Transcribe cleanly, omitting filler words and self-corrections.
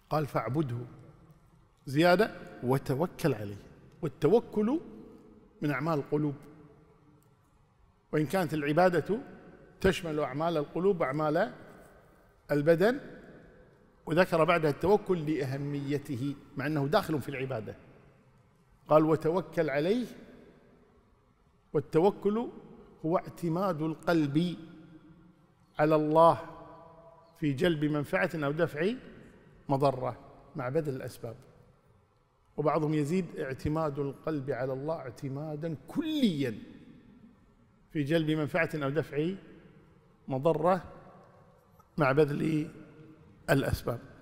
قال فاعبده زيادة وتوكل عليه. والتوكل من أعمال القلوب، وإن كانت العبادة تشمل أعمال القلوب وأعمال البدن، وذكر بعدها التوكل لأهميته مع أنه داخل في العبادة. قال وتوكل عليه. والتوكل هو اعتماد القلب على الله في جلب منفعة أو دفع مضرة مع بذل الأسباب. وبعضهم يزيد اعتماد القلب على الله اعتمادا كليا في جلب منفعة أو دفع مضرة مع بذل الأسباب.